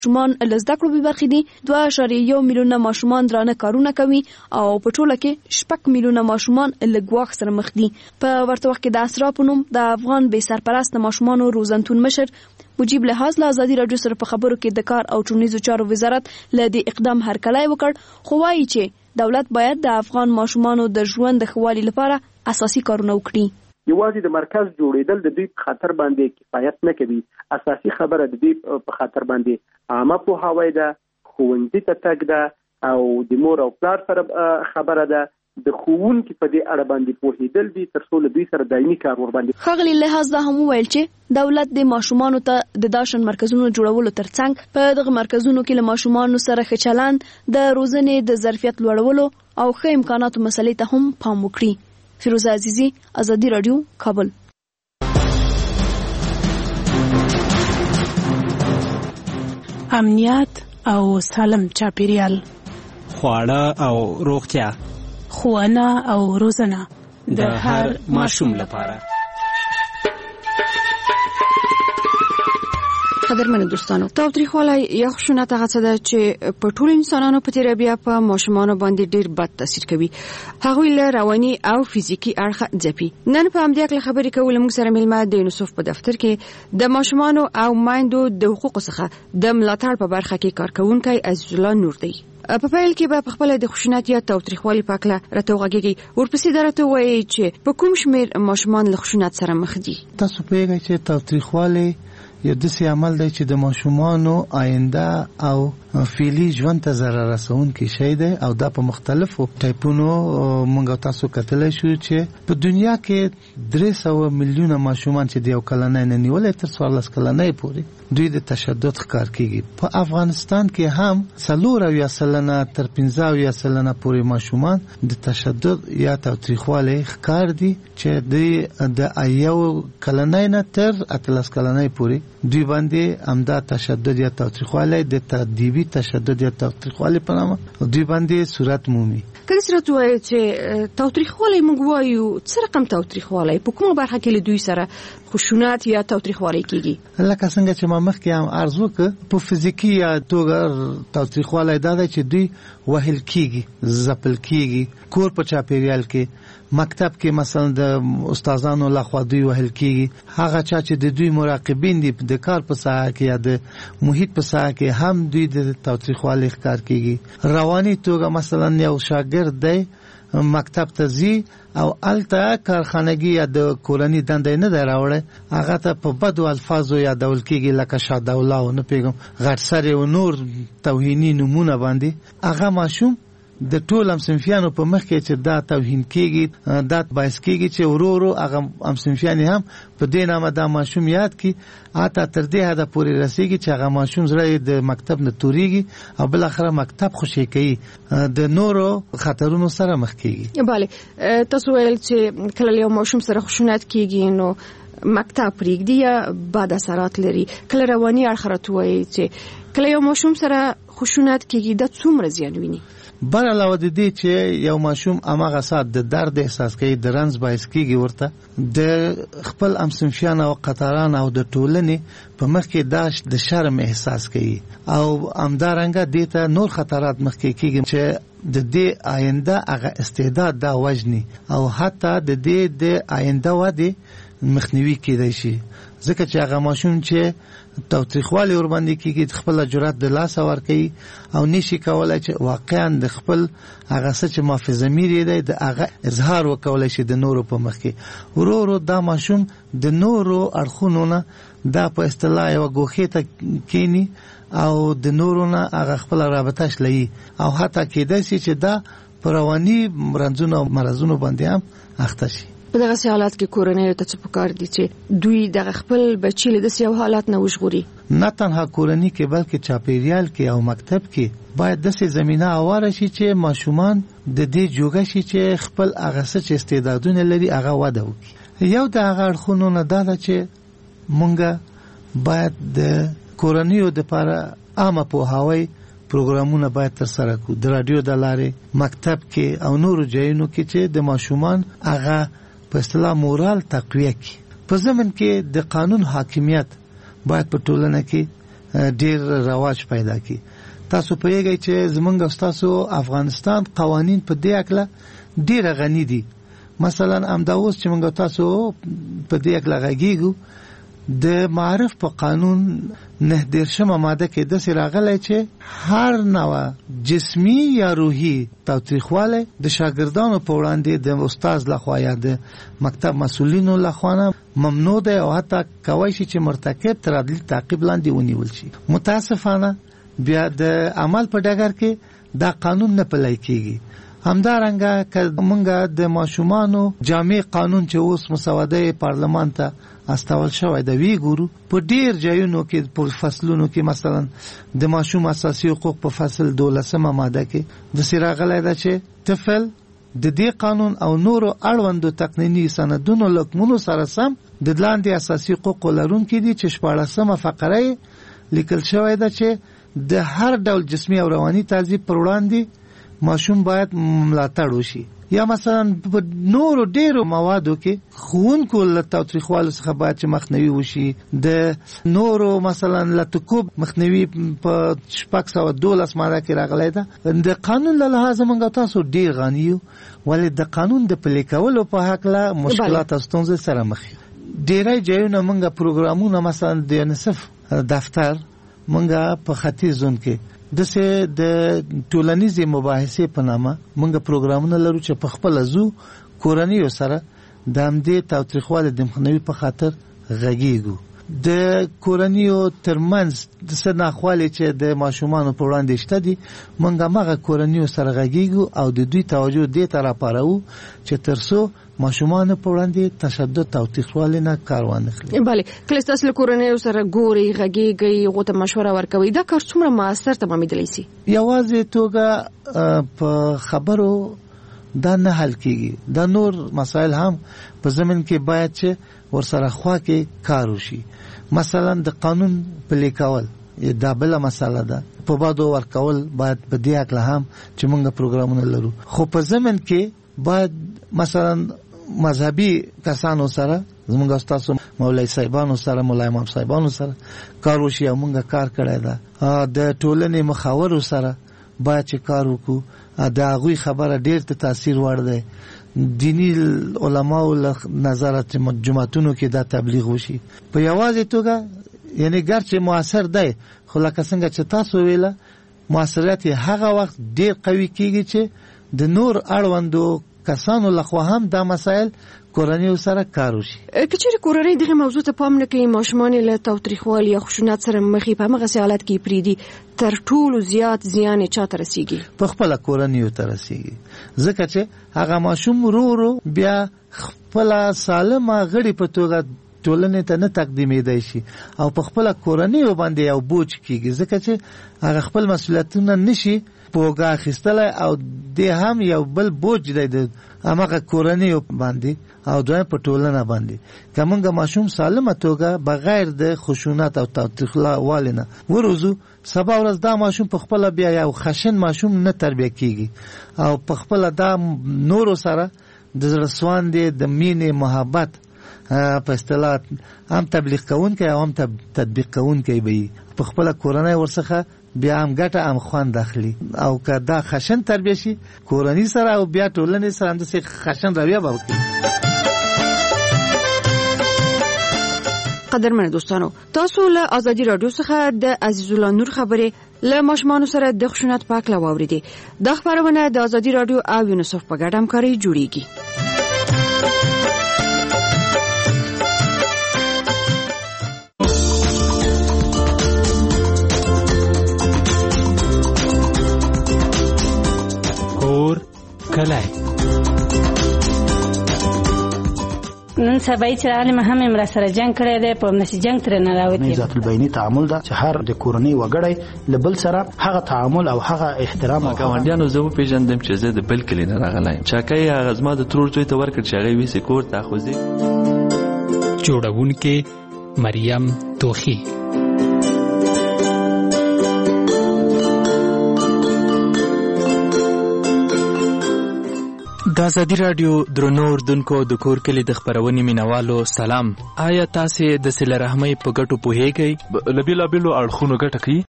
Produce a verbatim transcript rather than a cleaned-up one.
ماشومان له زده کړو بې برخې دي. دوه اعشاریه یو میلیونه ماشومان درانه کارونه کوي او په ټوله کې شپږ میلیونه ماشومان له ګواښ سره مخ دي. په ورته وخت کې د اسرا په نوم د افغان بې سرپرسته ماشومانو روزنتون مشر مجيب لحاظ له ازادي راډیو سره په خبرو کې د کار او ټولنیزو چارو وزارت له دې اقدام هرکلی وکړ، خو وایي چې دولت باید د افغان ماشومانو د ژوند د ښه والي لپاره اساسي کارونه وکړي. یوازې د مرکز جوړېدل د دوی په خاطر باندې کفایت نه کوي. اساسي خبره د دوی په خاطر باندې عامه پوهاوی ده، ښوونځي ته تګ ده او د مور او پلار سره خبره ده. د ښوونکي په دې اړه باندې پوهېدل دي تر څو له دوی سره دایمي کار ور باندې. ښاغلي لحاظ دا هم وویل چې دولت د ماشومانو ته د داشن مرکزونو جوړولو ترڅنګ په دغه مرکزونو کې له ماشومانو سره ښه چلند، د روزنې د ظرفیت لوړولو او ښه امکاناتو مسلې ته هم پام وکړي. فیروزه عزیزی، ازادي راډیو، کابل. امنیت او سالم چاپیریال، خواړه او روغتیا، ښوونه او روزنه د هر ماشوم لپاره. قدرمنو دوستانو، تاوتریخوالی یا خشونت هغه څه ده چې په ټولو انسانانو په تیره بیا په ماشومانو باندې ډیر بد تاثیر کوي. هغوی له رواني او فزیکی اړخه ځپي. نن په همدې اړه خبرې کوو. موږ سره ملما د یونیسف په دفتر کې د ماشومانو او مایندو د حقوقو څخه د ملاتړ په برخه کې کارکونکي عزیز الله نور دی. په پیل کې به په خپل د خشونت یا تاوتریخوالي په اړه راته وغږیږي، ورپسې درته وایي چې په کوم شمیر ماشومان له خشونت سره مخ دي. تاسو پوهیږئ چې تاوتریخوالي یو داسې عمل دی چې د ماشومانو آینده او فعلي ژوند ته ضرر رسونکی شی دی او دا په مختلفو ټایپونو موږ تاسو کتلی شو چې په دنیا کې درې سوه میلیونه ماشومان چې د یو کلنۍ نه نیولې تر څوارلس کلنۍ پورې دوی د تشدد ښکار کیږي. په افغانستان کې هم څلور اویا سلنه تر پنځه اویا سلنه پورې ماشومان د تشدد یا تاوتریخوالي ښکار دي چې د د یو کلنۍ نه تر اتلس کلنۍ پورې دوی باندې امدا تشدد یا تاوتریخوالی د تادیبي تشدد یا تاوتریخوالی په نامه دوی باندې صورت مومي. کله چې وایي چې تاوتریخوالی موږ وایو څه رقم تاوتریخوالی په کومه برخه کې له دوی سره خشونت یا تاوتریخوالی کیږي؟ لکه څنګه چې ما مخکې هم عرض وکړ، په فزیکي یا توګه تاوتریخوالی دا دی چې دوی وهل کیږي، ځپل کیږي، کور په چاپیریال کې، مکتب کې مثلا د استادانو لخوا دوی وهل کیږي. هغه چا چې د دوی مراقبین دي د کار په ساحه کې یا د محیط په ساحه کې هم دوی د تاوتریخوالي ښکار کیږي. رواني توګه مثلا یو شاګرد دی مکتب ته ځي او الته کارخانګي یا د کورنۍ دندې نه دراوړي، هغه ته په بدو الفاظو یادول کیږي لکه شادولا او نه پیغام غټ سره او نور توهینی نمونه باندې. هغه ماشوم د ټول هم صنفیانو په مخ کې چې دا توهین کیږي، دا باعث کیږي چې ورو ورو هغه هم صنفیان هم په دې نامه دا ماشوم یاد کی اته تر دې حد پورې رسیږي چې هغه ماشوم زړه د مکتب نه توريږي او بل اخره مکتب خوشي کوي، د نورو خطرونو سره مخ کیږي. bale تاسو ویل چې کله یو ماشوم سره خشونت کیږي نو مکتب پرېږدي یا بد اثرات لري. کله رواني اړخ راټوي چې کله یو ماشوم سره خشونت کیږي د څومره زیان ویني؟ بر علاوه د دې چې یو ماشوم امغه سات د درد احساس کوي، د رنځ باعث کیږي، ورته د خپل امسنفیان او قطاران او د ټولنې په مخ کې داش د شرم احساس کوي او امدارنګه د ته نور خطرات مخ کې کیږي چې د دې آینده هغه استعداد دا وجني او حتی د دې د آینده ودی مخنیوي کېدای شي. ځکه چې هغه ماشوم چې تاوتریخوالی ور باندې کېږي خپل جرأت د لاس ور کوي او نشي کولای چې واقعا د خپل هغه څه چې مافي ضمیر دی د هغه اظهار وکولای شي د نورو په مخ کې. ورو ورو دا ماشوم د نورو اړخونو نه دا په اصطلاح یو ګوښې ته کینی او د نورو نه هغه خپل رابطه شلي او حتی کېدای شي چې دا پر رواني مرزونو او مرزونو باندې هم اخته شي. په دغه حالات کې کورنۍ ته څه پکار دي چې دوی د خپل بچی له داسې یو حالات نه وژغوري؟ نه تنها کورنۍ کې بلکې چاپیریال کې او مکتب کې باید داسې زمينه اواره شي چې ماشومان د دې جوګه شي چې خپل هغه څه چې استعدادونه لري هغه وده وکړي. یو د هغه اړخونو نه دا ده چې مونږ باید د کورنیو د لپاره عامه پوهاوی پروګرامونه باید تر سره کړو، د رادیو د لارې، مکتب کې او نورو ځایونو کې چې د ماشومان هغه په اصطلاح مورال تقویه کی. په زمن کې د قانون حاکمیت باید په ټولنه کې ډیر رواج پیدا کی. تاسو پیږئ چې زمونږ استادو افغانستان قوانین په دې اکله ډیر غنی دي. مثلا امدا اوس چې موږ تاسو په دې اکله غږیږو د معرف په قانون نه دیرشمه ماده کې د سراغله چې هر نوع جسمی یا روحي تاوتریخواله د شاګردانو په وړاندې د استاد لخوا یا د مکتب مسؤلینو لخوا ممنوع ده او حتی کوي چې مرتکب تر عدالت تعقیب لاندې ونیول شي. متاسفانه بیا د عمل په ډګر کې دا قانون نه پلی کیږي. همدارنګه که مونږه د ماشومانو جامع قانون چې اوس مسوده پارلمان ته استول شوی د وی ګورو په ډیر ځایونو کې په فصلونو کې مثلا د ماشوم اساسي حقوق په فصل دولسمه ماده کې د سراغله ده چې طفل د دې قانون او نورو اړوندو تقنینی سندونو لکمونو سره سم د لاندې اساسي حقوق لرونکي دي چې شپاړسمه فقره لیکل شوی ده چې د هر ډول جسمي او رواني تعذيب پر وړاندې ماشوم باید ملاتړ وشي. یا مثلا په نورو ډیرو موادو کې خوونکو له تاوتریخوالو څخه باید چې مخنیوي وشي. د نورو مثلا لتکوب مخنیوي په شپږ سوه دولس ماده کې راغلی ده. د قانون له لحاظه موږ تاسو ډیر غني یو، ولې د قانون د پلي کولو په هکله مشکلات او ستونزې سره مخ یو. ډیری ځایونه موږ پروګرامونه مثلا د یونیسف دفتر موږ په ختیځ زون کې د سه د ټولنیزې مباحثې په نامه موږ پروګرامونه لرو چې په خپل زو کورنۍ سره د همدې تاوتریخوالي د مخنیوي په خاطر غږیږو. د کورنیو ترمنځ د سناخوالي چې د ماشومانو په وړاندې شته دي موږ هغه کورنیو سره غږیږو او د دوی توجه دې ته راپارو چې ترڅو ماشومان په وړاندې تشدد تاوتریخوالي نه کار وانخلي. بله کله تاسو له کورنیو سره ګوري غږیږي غوته مشوره ورکوي دا کار څومره موثر تمامېدلی شي؟ یوازې توګه په خبرو دا نه حل کیږي. دا نور مسائل هم په زمين کې باید چې ورسره خوا کې کار وشي. مثلا د قانون پلي کول دا بل مسله ده. په بادو ورکول باید په دې اکله هم چې موږ پروګرامونه لرو، خو په زمين کې باید مثلا مذهبي کسانو سره زمونږ استاد مولوی صاحبانو سره مولای امام صاحبانو سره کار وشي او موږ کار کړی ده. د ټولنې مخاورو سره باید چې کار وکړو. د هغوی خبره ډیر ته تاثیر وړ دی. دینی علماو له نظر جماعتونو کې دا تبلیغ وشي په یوازې توګه، یعنی ګرچې موثر دی خو لکه څنګه چې تاسو ویله موثریت هغه وخت ډیر قوي کیږي چې د نور اړوندو کسانو لخوا هم دا مسائل کورنۍ سره کار وشي. کچېرې کورنۍ دغه موضوع ته پام نه کوي، ماشومان له تاوتریخوالي یا خشونت سره مخې په هغه حالت کې پریدي تر ټولو زیات زیان چاته رسیږي؟ په خپل کورنۍ ته رسیږي، ځکه چې هغه ماشوم ورو ورو بیا خپل سالمه غړي په توګه ټولنې ته نه تقدیمېدای شي او په خپل کورنۍ باندې یو بوج کیږي، ځکه چې هغه خپل مسؤلیتونه نشي پوګه اخیستلای او د هم یو بل بوج دی د هغه کورنۍ باندې او دوی په ټولنه باندې. کومګه ماشوم سالمه توګه بغیر د خشونت او تاوتریخوالي نه وروزو سبا ورځ دا ماشوم په خپل بیا یو خشن ماشوم نه تربیه کیږي او په خپل دا نورو سره د رسوان دي د مینې محبت په اصطلاح هم تبلیغ کوونکی او هم تطبیق کوونکی به په خپل کورنۍ ورڅخه بیا هم ګټه هم خوان داخلي او که دا خشن تربیه شي کورنۍ سره او بیا ټولنې سره هم د خشن رویه به وکړي. قدرمن دوستانو، تاسو له ازادي رادیو څخه د عزیز الله نور خبرې له ماشومان سره د خشونت په اړه واوریدي. د خبرونه د ازادي رادیو او یونیسف په ګډه همکاري جوړیږي. کلای نن سبا چې عالم هم امر سره جنگ کړی دی، په نشي جنگ تر نه راوتی. ذات البینی تعامل دا چې هر د کورنۍ وګړی لبل سره هغه تعامل او هغه احترام او ګاونډیانو زه پیژندم چې زه د بل کلی نه راغلی چا کوي هغه زما د ترور څوی ته ورکړ چې هغه وی سکور تاخذي. جوړونکې مریم توخی. د د ازادي رادیو درنو اردوونکو د کور کلي د خپرونې مینوالو سلام. آیا تاسې د صله رحمۍ په ګټو پوهیږئ؟ له بېلابېلو اړخونو ګټه کوي.